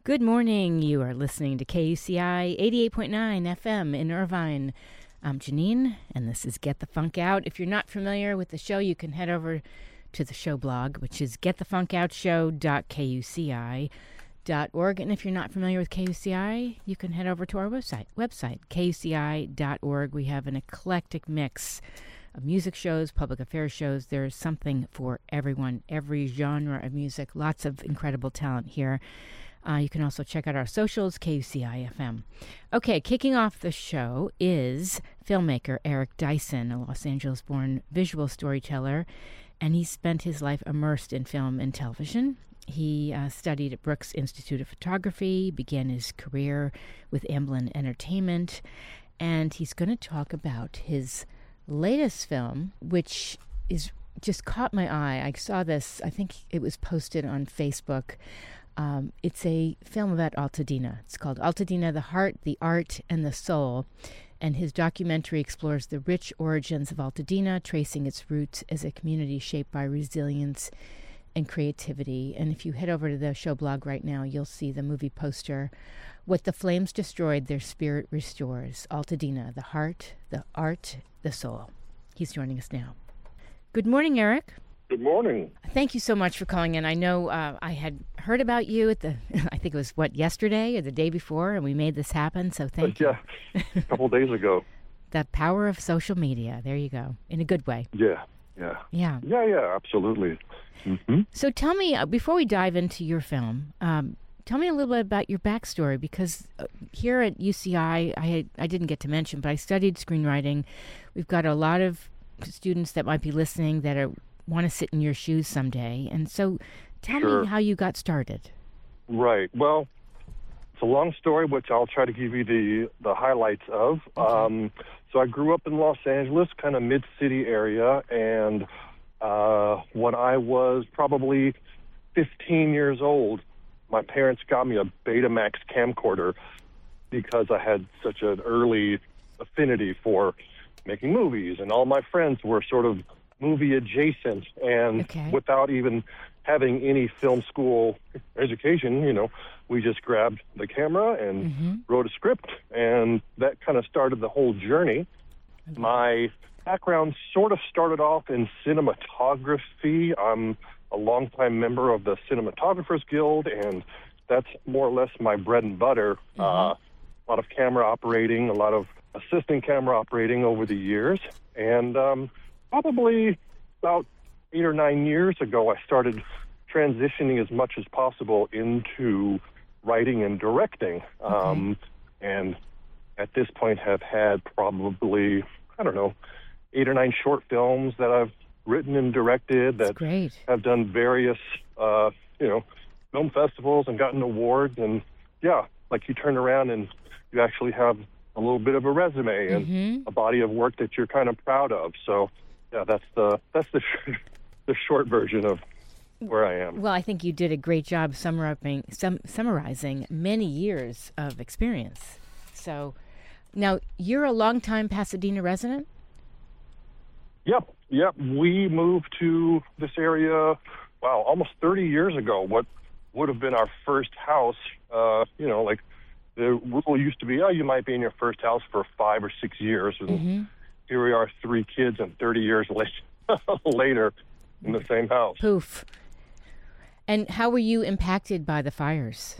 Good morning. You are listening to KUCI 88.9 FM in Irvine. I'm Janine, and this is Get the Funk Out. If you're not familiar with the show, you can head over to the show blog, which is getthefunkoutshow.kuci.org. And if you're not familiar with KUCI, you can head over to our website, kuci.org. We have an eclectic mix of music shows, public affairs shows. There's something for everyone, every genre of music, lots of incredible talent here. You can also check out our socials, KUCI-FM. Okay, kicking off the show is filmmaker Eric Dyson, a Los Angeles-born visual storyteller, and he spent his life immersed in film and television. He studied at Brooks Institute of Photography, began his career with Amblin Entertainment, and he's going to talk about his latest film, which is just caught my eye. I saw this, I think it was posted on Facebook. It's a film about Altadena. It's called Altadena, the Heart, the Art, and the Soul. And his documentary explores the rich origins of Altadena, tracing its roots as a community shaped by resilience and creativity. And if you head over to the show blog right now, you'll see the movie poster, What the Flames Destroyed, Their Spirit Restores. Altadena, the Heart, the Art, the Soul. He's joining us now. Good morning, Eric. Good morning. Thank you so much for calling in. I know I had heard about you at I think it was, yesterday or the day before, and we made this happen, so thank you. Yeah, a couple of days ago. The power of social media. There you go, in a good way. Yeah. Yeah, Absolutely. Mm-hmm. So tell me, before we dive into your film, tell me a little bit about your backstory, because here at UCI, I didn't get to mention, but I studied screenwriting. We've got a lot of students that might be listening that want to sit in your shoes someday. And so tell me how you got started. Right. Well, it's a long story, which I'll try to give you the highlights of. Okay. So I grew up in Los Angeles, kind of mid-city area, and when I was probably 15 years old, my parents got me a Betamax camcorder because I had such an early affinity for making movies, and all my friends were sort of movie adjacent, and without even having any film school education, we just grabbed the camera and wrote a script, and that kind of started the whole journey. Okay. My background sort of started off in cinematography. I'm a longtime member of the Cinematographers Guild, and that's more or less my bread and butter. A lot of camera operating, a lot of assistant camera operating over the years, and probably about 8 or 9 years ago, I started transitioning as much as possible into writing and directing. And at this point have had probably, 8 or 9 short films that I've written and directed that have done various, film festivals and gotten awards. And yeah, like you turn around and you actually have a little bit of a resume and a body of work that you're kind of proud of. So yeah, that's the short version of where I am. Well, I think you did a great job summarizing many years of experience. So now you're a longtime Pasadena resident? Yep. We moved to this area, almost 30 years ago. What would have been our first house, the rule used to be, you might be in your first house for 5 or 6 years. And here we are, 3 kids, and 30 years later in the same house. Poof. And how were you impacted by the fires?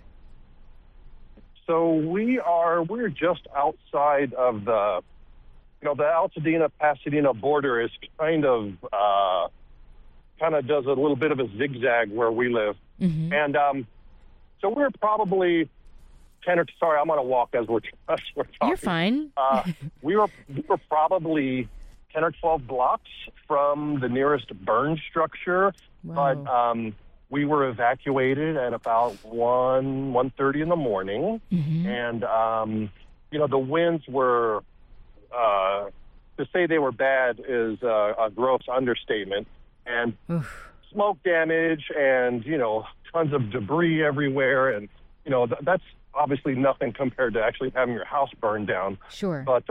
So we're just outside of the Altadena-Pasadena border is kind of does a little bit of a zigzag where we live. And so we're probably 10 or, sorry, I'm on a walk as we're talking. You're fine. we were probably 10 or 12 blocks from the nearest burn structure. Wow. But we were evacuated at about 1:30 in the morning. And, the winds were, to say they were bad is a gross understatement. And smoke damage and, tons of debris everywhere. And, that's obviously nothing compared to actually having your house burned down. Sure. But,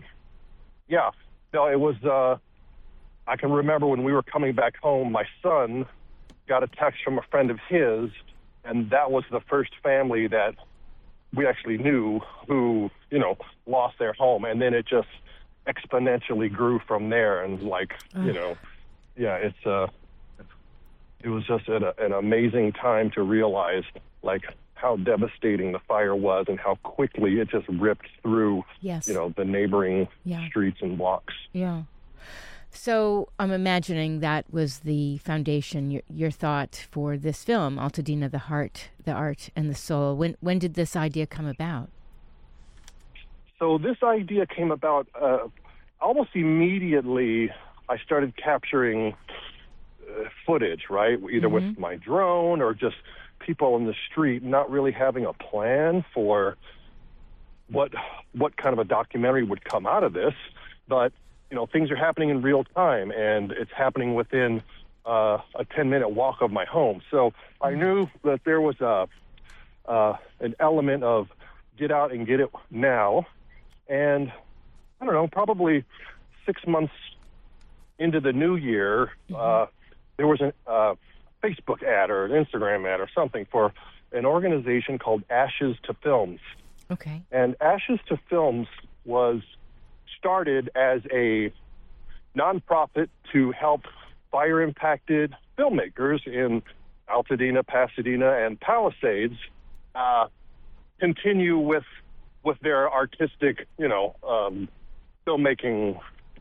it was, I can remember when we were coming back home, my son got a text from a friend of his and that was the first family that we actually knew who, lost their home. And then it just exponentially grew from there. And it was just an amazing time to realize, how devastating the fire was and how quickly it just ripped through, yes. The neighboring streets and blocks. Yeah. So I'm imagining that was the foundation, your thought for this film, Altadena, the Heart, the Art, and the Soul. When did this idea come about? So this idea came about almost immediately. I started capturing footage, right? Either with my drone or just people in the street, not really having a plan for what kind of a documentary would come out of this. But, things are happening in real time, and it's happening within a 10-minute walk of my home. So I knew that there was an element of get out and get it now. And I don't know, probably 6 months into the new year, there was a Facebook ad or an Instagram ad or something for an organization called Ashes to Films. Okay. And Ashes to Films was started as a nonprofit to help fire-impacted filmmakers in Altadena, Pasadena, and Palisades continue with their artistic, filmmaking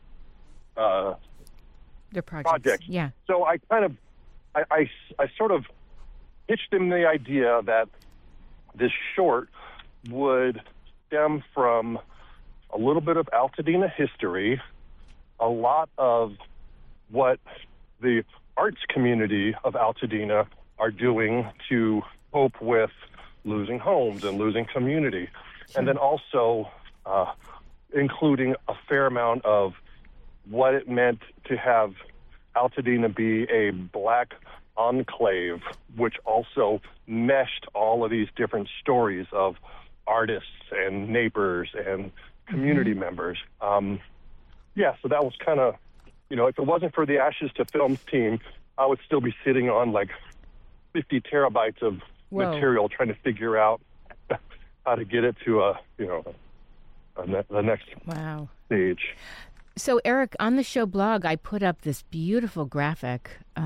their projects. Yeah. So I kind of, I sort of pitched them the idea that this short would stem from a little bit of Altadena history, a lot of what the arts community of Altadena are doing to cope with losing homes and losing community, and then also including a fair amount of what it meant to have Altadena be a Black enclave, which also meshed all of these different stories of artists and neighbors and community members. So that was kind of, if it wasn't for the Ashes to Films team, I would still be sitting on 50 terabytes of material trying to figure out how to get it to the next stage. So, Eric, on the show blog, I put up this beautiful graphic.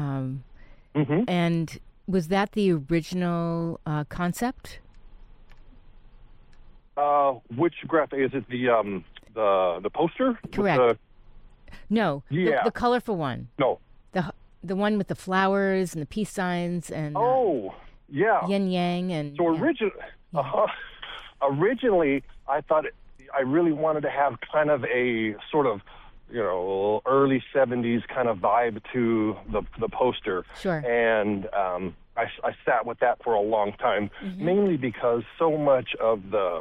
And was that the original concept? Which graphic is it? The poster? Correct. No. Yeah. The colorful one. No. The one with the flowers and the peace signs and yin yang and. So originally, I thought I really wanted to have kind of a sort of early 70s kind of vibe to the poster. Sure. And I sat with that for a long time, mainly because so much of the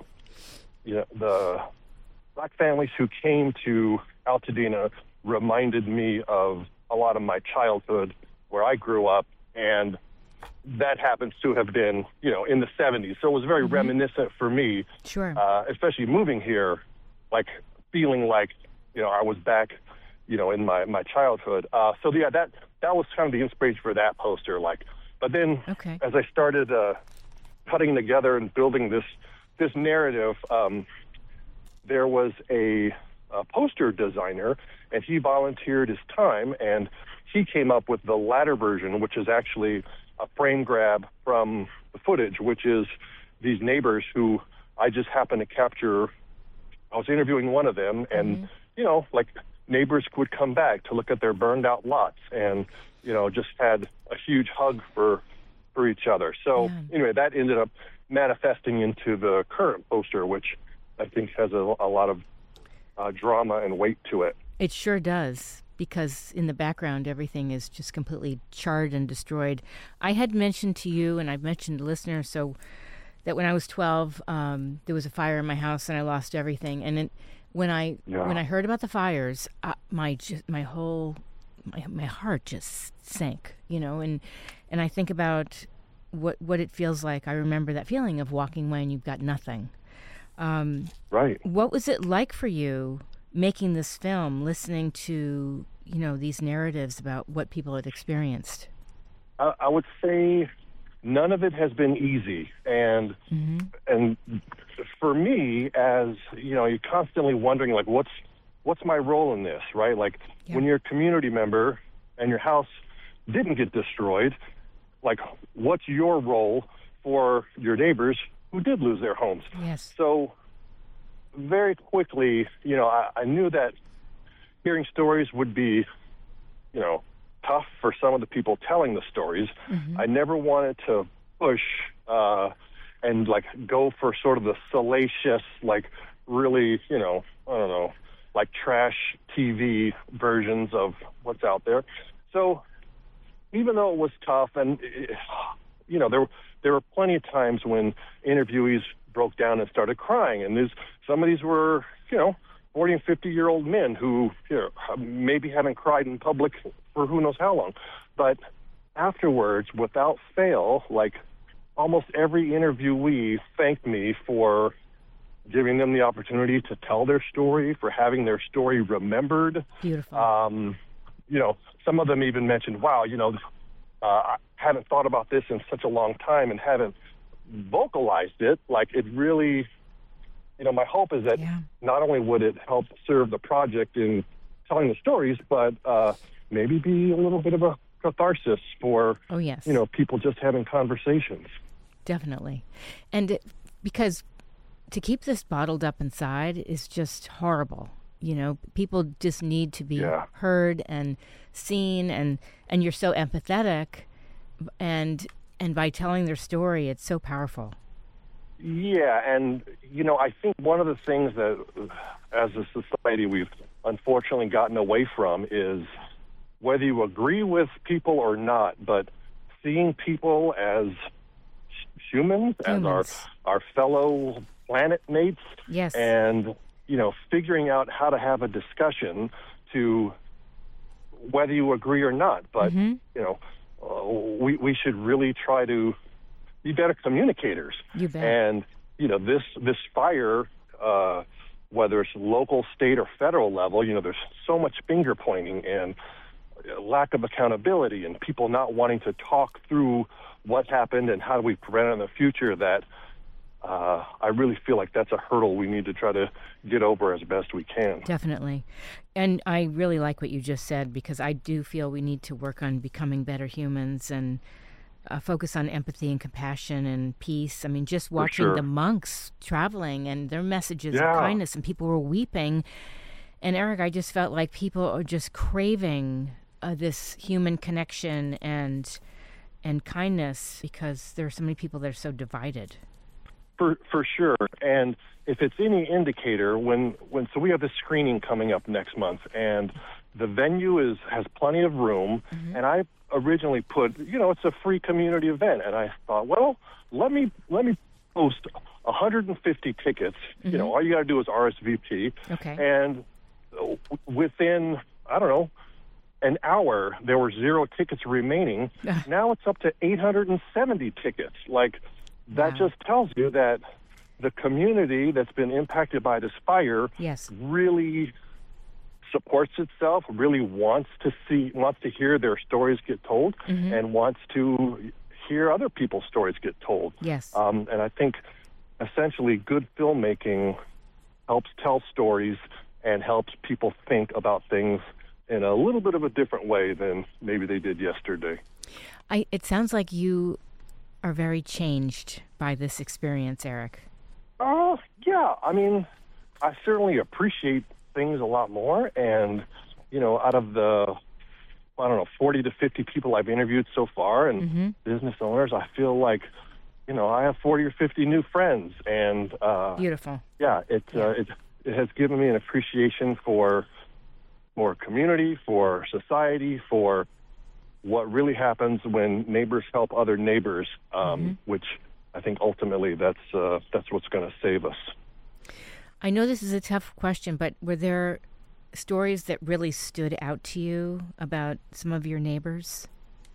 Black families who came to Altadena reminded me of a lot of my childhood where I grew up, and that happens to have been, in the 70s. So it was very reminiscent for me, sure. Especially moving here, feeling like, I was back, in my childhood. That was kind of the inspiration for that poster. But then as I started cutting together and building this narrative, there was a poster designer, and he volunteered his time, and he came up with the latter version, which is actually a frame grab from the footage, which is these neighbors who I just happened to capture. I was interviewing one of them, and, neighbors would come back to look at their burned out lots and, just had a huge hug for each other. So anyway, that ended up manifesting into the current poster, which I think has a lot of drama and weight to it. It sure does, because in the background, everything is just completely charred and destroyed. I had mentioned to you, and I've mentioned to listeners, so that when I was 12, there was a fire in my house and I lost everything. And when I heard about the fires, my heart just sank, and I think about what it feels like. I remember that feeling of walking away and you've got nothing. Right. What was it like for you making this film, listening to, these narratives about what people had experienced? I would say none of it has been easy. And for me, as you're constantly wondering, like, what's my role in this, right? Like, when you're a community member and your house didn't get destroyed, like, what's your role for your neighbors who did lose their homes? Yes. So very quickly, I knew that hearing stories would be, tough for some of the people telling the stories. I never wanted to push and like go for sort of the salacious, like really, I don't know, like trash TV versions of what's out there. So even though it was tough, and there were plenty of times when interviewees broke down and started crying, and some of these were 40 and 50-year-old men who maybe haven't cried in public for who knows how long. But afterwards, without fail, like almost every interviewee thanked me for giving them the opportunity to tell their story, for having their story remembered. Beautiful. Some of them even mentioned, wow, I haven't thought about this in such a long time and haven't vocalized it. Like, it really, my hope is that not only would it help serve the project in telling the stories, but maybe be a little bit of a catharsis for, people just having conversations. Definitely. And because to keep this bottled up inside is just horrible. People just need to be heard and seen, and you're so empathetic, and by telling their story, it's so powerful. Yeah, and, I think one of the things that, as a society, we've unfortunately gotten away from is whether you agree with people or not, but seeing people as humans. As our fellow planet mates. Yes. And, figuring out how to have a discussion to whether you agree or not. But, we should really try to be better communicators. You bet. And, this fire, whether it's local, state, or federal level, there's so much finger pointing and lack of accountability and people not wanting to talk through what happened and how do we prevent it in the future, that I really feel like that's a hurdle we need to try to get over as best we can. Definitely. And I really like what you just said, because I do feel we need to work on becoming better humans and focus on empathy and compassion and peace. I mean, just watching the monks traveling and their messages of kindness, and people were weeping. And Eric, I just felt like people are just craving this human connection and kindness, because there are so many people that are so divided. For sure. And if it's any indicator, so we have this screening coming up next month, and the venue has plenty of room, and I originally put, it's a free community event, and I thought, well, let me post 150 tickets. All you got to do is RSVP. Okay. And within, I don't know, an hour, there were 0 tickets remaining. Now it's up to 870 tickets. Like, that just tells you that the community that's been impacted by this fire really supports itself, really wants to hear their stories get told, and wants to hear other people's stories get told. Yes. And I think essentially good filmmaking helps tell stories and helps people think about things in a little bit of a different way than maybe they did yesterday. It sounds like you are very changed by this experience, Eric. Yeah. I mean, I certainly appreciate things a lot more. And, out of the, 40 to 50 people I've interviewed so far and business owners, I feel like, I have 40 or 50 new friends. And beautiful. Yeah, it has given me an appreciation for community, for society, for what really happens when neighbors help other neighbors, which I think ultimately that's what's going to save us. I know this is a tough question, but were there stories that really stood out to you about some of your neighbors?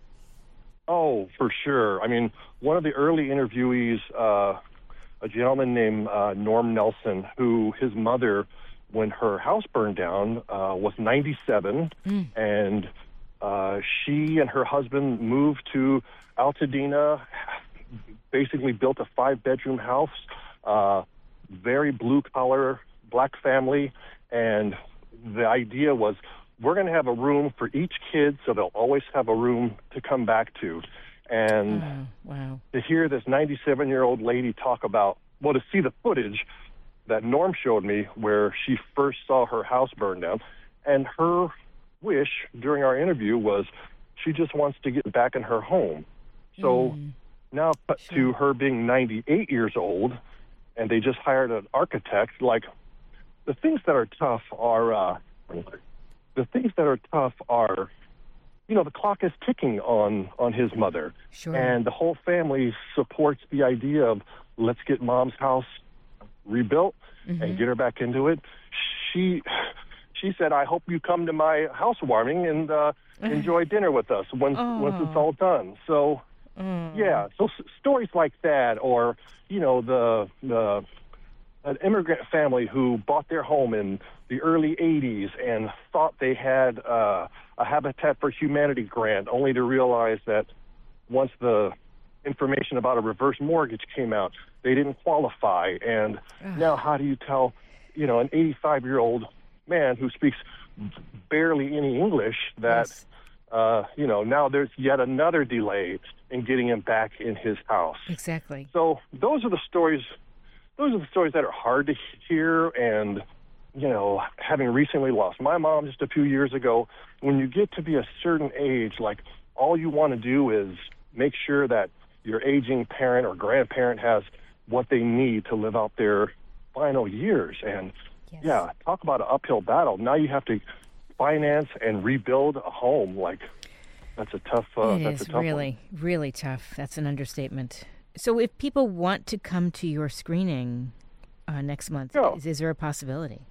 Oh, for sure. I mean, one of the early interviewees, a gentleman named Norm Nelson, who his mother, when her house burned down, was 97, and she and her husband moved to Altadena basically built a 5-bedroom house, very blue-collar, black family, and the idea was we're going to have a room for each kid so they'll always have a room to come back to. And to hear this 97-year-old lady talk about, well, to see the footage that Norm showed me where she first saw her house burn down, and her wish during our interview was she just wants to get back in her home. So now to her being 98 years old, and they just hired an architect. Like, the things that are tough are, the clock is ticking on his mother. Sure. And the whole family supports the idea of let's get Mom's house rebuilt and get her back into it. She said, I hope you come to my housewarming and enjoy dinner with us once it's all done. So, so stories like that, or, an immigrant family who bought their home in the early 80s and thought they had a Habitat for Humanity grant, only to realize that once the information about a reverse mortgage came out, they didn't qualify. And now how do you tell, an 85-year-old man who speaks barely any English that, now there's yet another delay in getting him back in his house. Exactly. So those are the stories that are hard to hear. And, having recently lost my mom just a few years ago, when you get to be a certain age, like, all you want to do is make sure that your aging parent or grandparent has what they need to live out their final years. And talk about an uphill battle. Now you have to finance and rebuild a home. Like, that's a tough. It is really, really tough. That's an understatement. So, if people want to come to your screening next month, is there a possibility?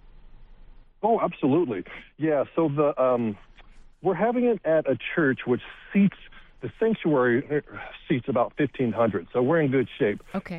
Oh, absolutely. Yeah. So we're having it at a church which seats. The sanctuary seats about 1,500, so we're in good shape. Okay.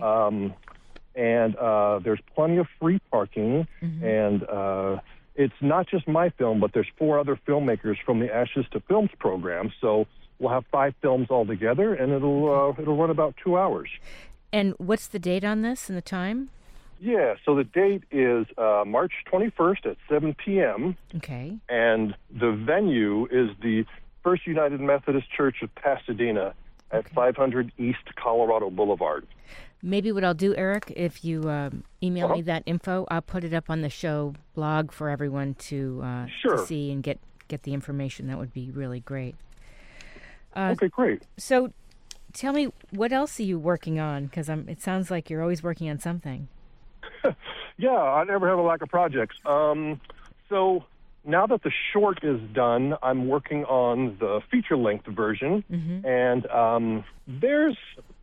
And there's plenty of free parking, and it's not just my film, but there's 4 other filmmakers from the Ashes to Films program. So we'll have 5 films all together, and it'll run about 2 hours. And what's the date on this and the time? Yeah, so the date is March 21st at 7 p.m. Okay. And the venue is the First United Methodist Church of Pasadena at 500 East Colorado Boulevard. Maybe what I'll do, Eric, if you email me that info, I'll put it up on the show blog for everyone to see and get the information. That would be really great. Okay, great. So tell me, what else are you working on? Because it sounds like you're always working on something. Yeah, I never have a lack of projects. So now that the short is done, I'm working on the feature-length version, and there's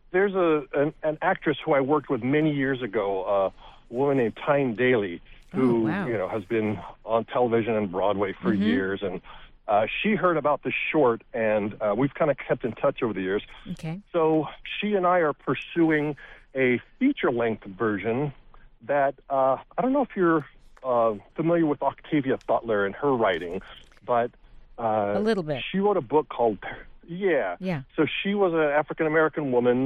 an actress who I worked with many years ago, a woman named Tyne Daly, who has been on television and Broadway for years, and she heard about the short, and we've kind of kept in touch over the years. Okay. So she and I are pursuing a feature-length version that I don't know if you're familiar with Octavia Butler and her writing, but a little bit. She wrote a book called So she was an African-American woman,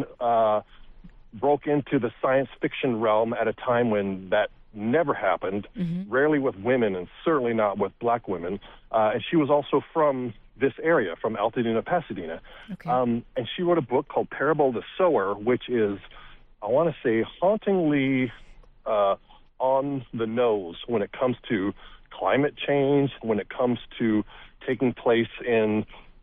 broke into the science fiction realm at a time when that never happened, rarely with women and certainly not with black women. And she was also from this area, from Altadena, Pasadena. Okay. And she wrote a book called Parable of the Sower, which is, I want to say, hauntingly on the nose when it comes to climate change, when it comes to taking place in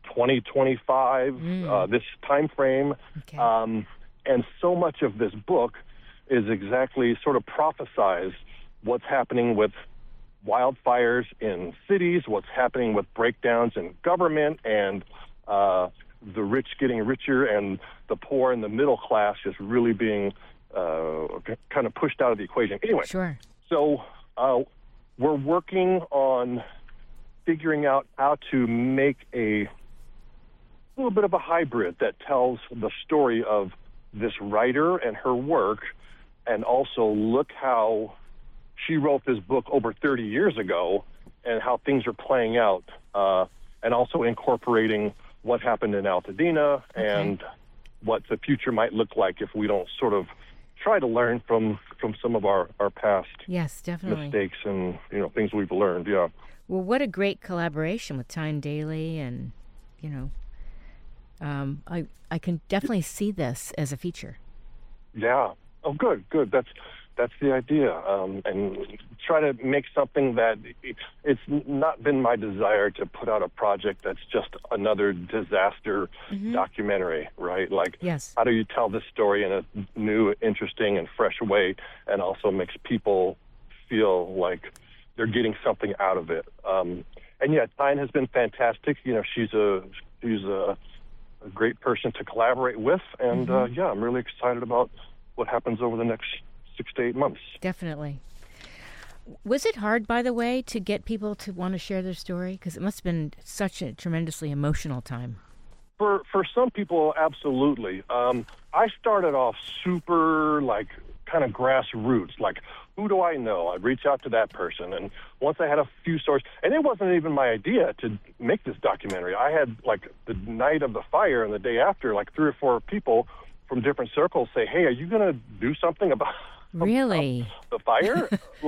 2025, this time frame. Okay. And so much of this book is exactly sort of prophesies what's happening with wildfires in cities, what's happening with breakdowns in government, and the rich getting richer and the poor and the middle class just really being kind of pushed out of the equation. Anyway, sure. So we're working on figuring out how to make a little bit of a hybrid that tells the story of this writer and her work, and also look how she wrote this book over 30 years ago and how things are playing out, and also incorporating what happened in Altadena and what the future might look like if we don't sort of try to learn from some of our past Yes, definitely. mistakes and, things we've learned. Yeah. Well, what a great collaboration with Tyne Daly, and I can definitely see this as a feature. Yeah. Oh, good. That's the idea, and try to make something that it's not been my desire to put out a project that's just another disaster documentary, right? Like, Yes. how do you tell this story in a new, interesting, and fresh way, and also makes people feel like they're getting something out of it? And yeah, Tyne has been fantastic. She's a great person to collaborate with, and yeah, I'm really excited about what happens over the next 6 to 8 months. Definitely. Was it hard, by the way, to get people to want to share their story? Because it must have been such a tremendously emotional time. For some people, absolutely. I started off super, kind of grassroots. Like, who do I know? I'd reach out to that person. And once I had a few stories, and it wasn't even my idea to make this documentary. I had, the night of the fire and the day after, 3 or 4 people from different circles say, hey, are you going to do something about Really? the fire?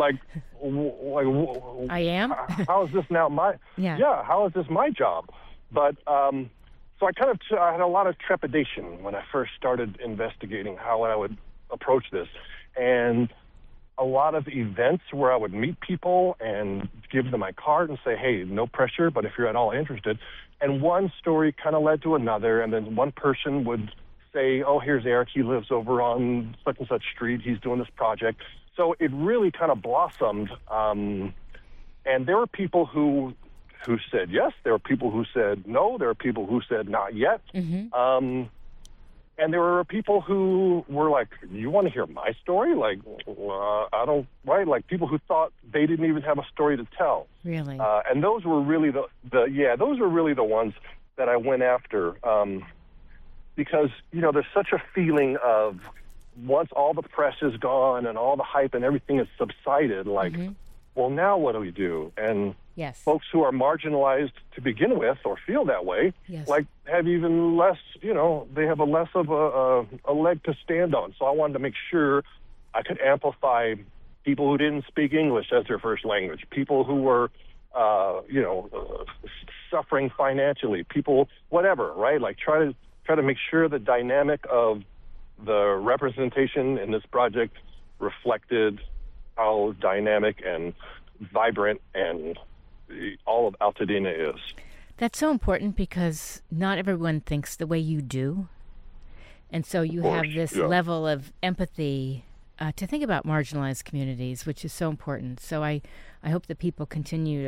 I am? How is this now how is this my job? But so I had a lot of trepidation when I first started investigating how I would approach this, and a lot of events where I would meet people and give them my card and say, hey, no pressure, but if you're at all interested. And one story kind of led to another, and then one person would say, oh, here's Eric, he lives over on such and such street, he's doing this project. So it really kind of blossomed, and there were people who said yes, there were people who said no, there were people who said not yet, and there were people who were like, you want to hear my story? I don't, right? Like, people who thought they didn't even have a story to tell. Really? And those were really those were really the ones that I went after, because, there's such a feeling of, once all the press is gone and all the hype and everything has subsided, well, now what do we do? And yes. Folks who are marginalized to begin with, or feel that way, Yes. Have even less, they have a less of a leg to stand on. So I wanted to make sure I could amplify people who didn't speak English as their first language, people who were, suffering financially, people, whatever, right? Try to make sure the dynamic of the representation in this project reflected how dynamic and vibrant and all of Altadena is. That's so important, because not everyone thinks the way you do. And so you have this level of empathy to think about marginalized communities, which is so important. So I hope that people continue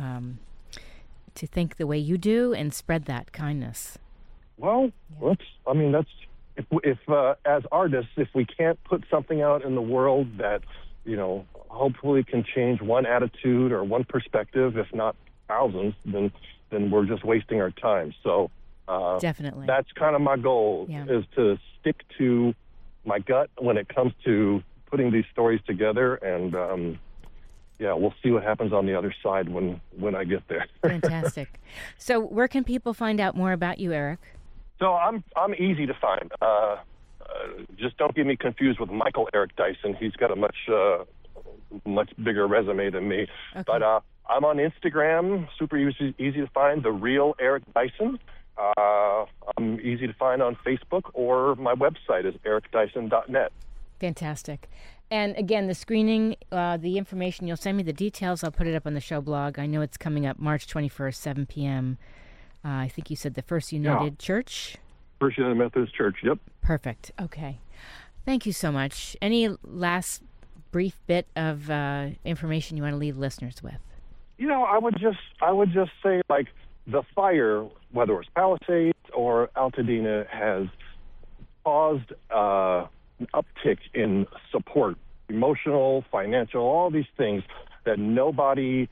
to think the way you do and spread that kindness. Well, that's if as artists, if we can't put something out in the world that, hopefully can change one attitude or one perspective, if not thousands, then we're just wasting our time. So definitely, that's kind of my goal, is to stick to my gut when it comes to putting these stories together, and we'll see what happens on the other side when I get there. Fantastic. So where can people find out more about you, Eric? So I'm easy to find. Just don't get me confused with Michael Eric Dyson. He's got a much bigger resume than me. Okay. But I'm on Instagram, super easy to find, The Real Eric Dyson. I'm easy to find on Facebook, or my website is ericdyson.net. Fantastic. And again, the screening, the information, you'll send me the details. I'll put it up on the show blog. I know it's coming up March 21st, 7 p.m. I think you said the First United Church? First United Methodist Church, yep. Perfect. Okay. Thank you so much. Any last brief bit of information you want to leave listeners with? I would just say, the fire, whether it's Palisades or Altadena, has caused an uptick in support, emotional, financial, all these things, that nobody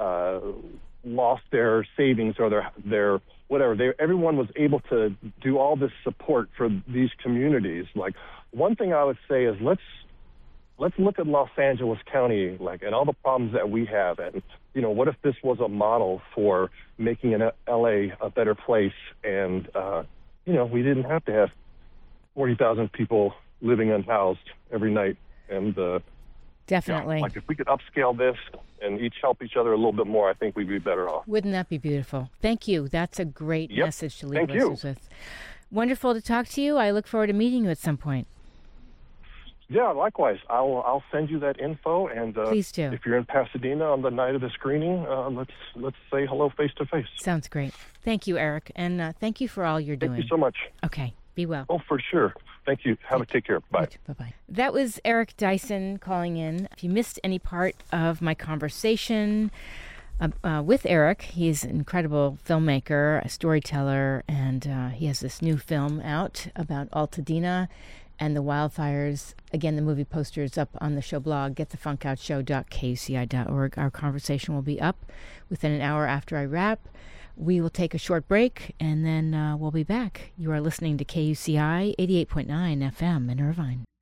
lost their savings or their whatever. Everyone was able to do all this support for these communities. One thing I would say is, let's look at Los Angeles County, and all the problems that we have, and what if this was a model for making LA a better place, and we didn't have to have 40,000 people living unhoused every night. And definitely. like if we could upscale this and each help each other a little bit more, I think we'd be better off. Wouldn't that be beautiful? Thank you. That's a great message to leave listeners with. Wonderful to talk to you. I look forward to meeting you at some point. Yeah, likewise. I'll send you that info, and please do. If you're in Pasadena on the night of the screening, let's say hello face to face. Sounds great. Thank you, Eric, and thank you for all you're doing. Thank you so much. Okay, be well. Oh, for sure. Thank you. Take care. Bye. Bye-bye. That was Eric Dyson calling in. If you missed any part of my conversation with Eric, he's an incredible filmmaker, a storyteller, and he has this new film out about Altadena and the wildfires. Again, the movie poster is up on the show blog, getthefunkoutshow.kuci.org. Our conversation will be up within an hour after I wrap. We will take a short break, and then we'll be back. You are listening to KUCI 88.9 FM in Irvine.